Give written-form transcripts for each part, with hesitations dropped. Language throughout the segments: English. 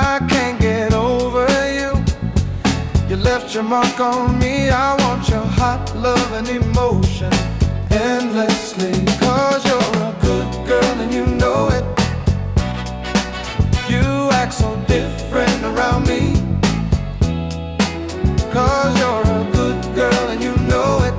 I can't get over you. You left your mark on me. I want your hot love and emotion endlessly. 'Cause you're a good girl and you know it. You act so different around me. 'Cause you're a good girl and you know it.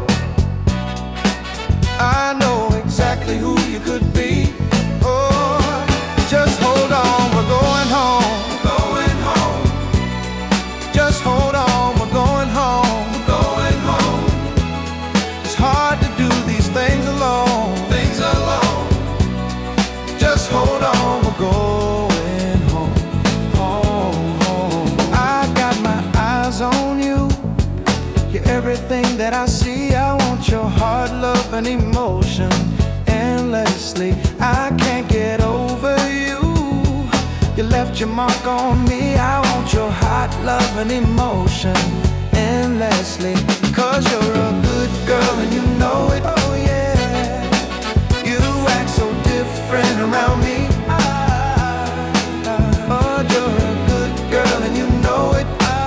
I know exactly who you could be. Oh, just hold on, we're going home. Going home. Just hold on, we're going home. Going home. It's hard to do these things alone. Things alone. Just hold on, we're going home. Home, home. I got my eyes on you. You're everything that I see. I want your heart, love, and emotion endlessly. I can't get over you. You left your mark on me. I want your hot love and emotion endlessly. 'Cause you're a good girl and you know it. Oh yeah. You act so different around me. Oh, you're a good girl and you know it.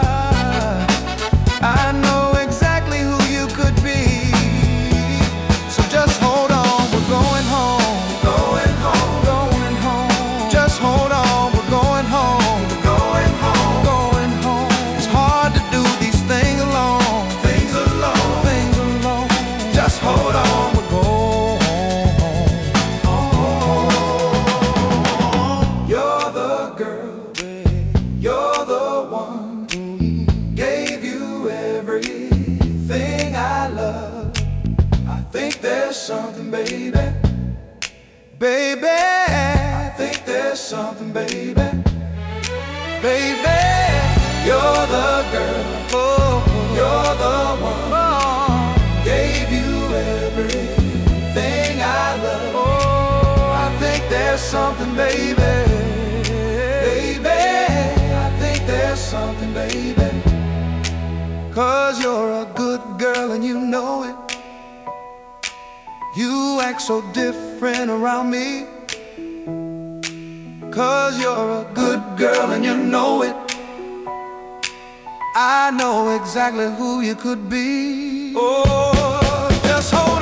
I know exactly who you could be. So just hold on, we're going home. Going home. Going home. Just hold on, we're going home. Going home. Going home. It's hard to do these things alone. Things alone. Things alone. Just hold on, we're going home. You're the girl, you're the one. Gave you everything I love. I think there's something, baby. Baby, I think there's something, baby. Baby, you're the girl. Oh, you're the one. Oh, gave you everything I love. Oh, I think there's something, baby. Baby, I think there's something, baby. 'Cause you're a good girl and you know it. You act so different around me. 'Cause you're a good girl and you know it. I know exactly who you could be. Oh, just hold